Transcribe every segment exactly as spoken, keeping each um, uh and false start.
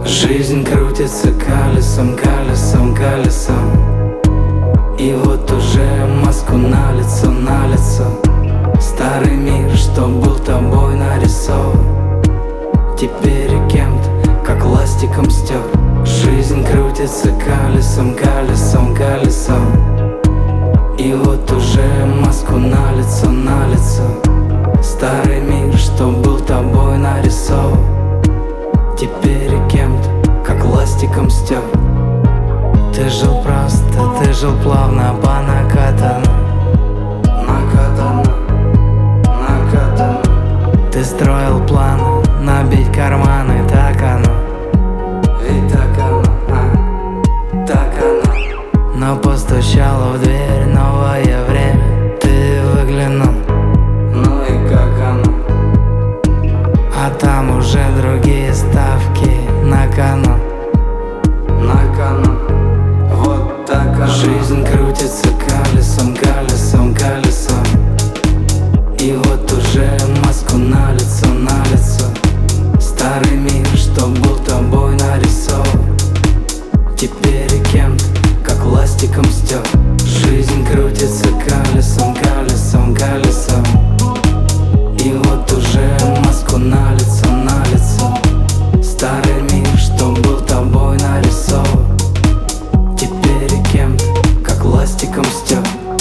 Жизнь крутится колесом, колесом, колесом. И вот уже маску на лицо, на лицо. Старый мир, что был тобой нарисован, теперь кем-то, как ластиком стер. Жизнь крутится колесом, колесом, колесом. И вот уже маску на лицо, на лицо. Старый мир, что был тобой нарисован, теперь кем-то, как ластиком стер. Ты жил просто, ты жил плавно по накатанной. Накатанно, накатанно. Ты строил планы, набить карманы, так оно. Ведь так оно, а, так оно. Но постучало в дверь новое время. Ты выглянул, ну и как оно? А там уже другие ставки на кону, на кону. Вот так оно. Жизнь крутится колесом, колесом, колесом. И вот уже маску на лицо, на лицо. Старый мир, что был тобой нарисован, теперь кем-то, как ластиком стер. Жизнь крутится колесом, колесом, колесом. И вот уже маску на лицо, на лицо. Старый мир, что был тобой нарисован, теперь кем-то, как ластиком стер.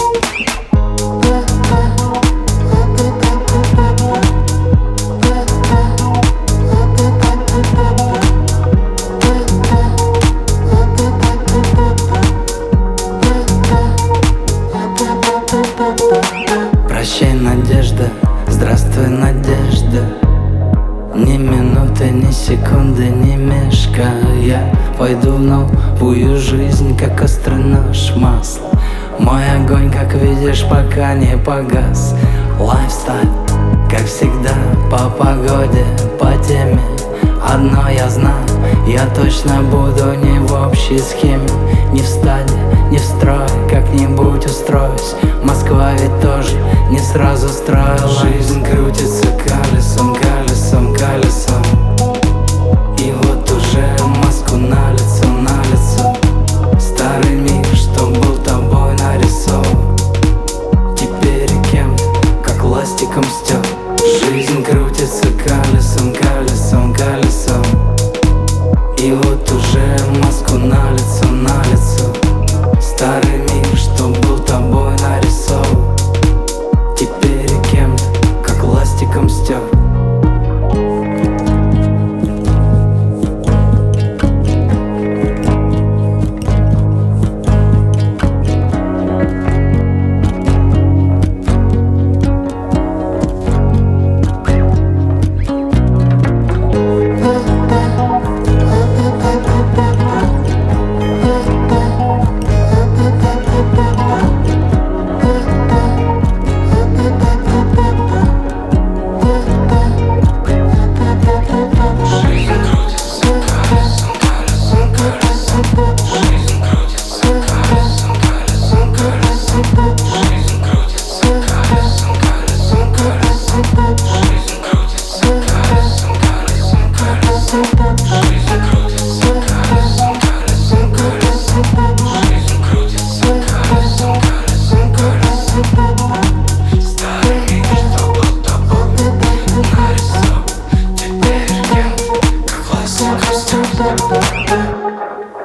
Прощай, надежда, здравствуй, надежда. Ни минуты, ни секунды, ни мешкая, пойду в новую жизнь, как острый нож масла. Мой огонь, как видишь, пока не погас. Лайфстайл, как всегда, по погоде, по теме. Одно я знаю, я точно буду не в общей схеме. Не в стаде, не в строе, как-нибудь устроюсь. Москва ведь тоже не сразу строила. Жизнь крутится колесом, колесом, колесом. И вот уже маску на лицо, на лицо. Старый мир, что был тобой нарисован, теперь кем-то, как ластиком стер. Жизнь крутится колесом, колесом, колесом. И вот уже маску на лицо, на лицо. Старый мир, что был тобой нарисован, теперь кем-то, как ластиком стер. We'll be right back.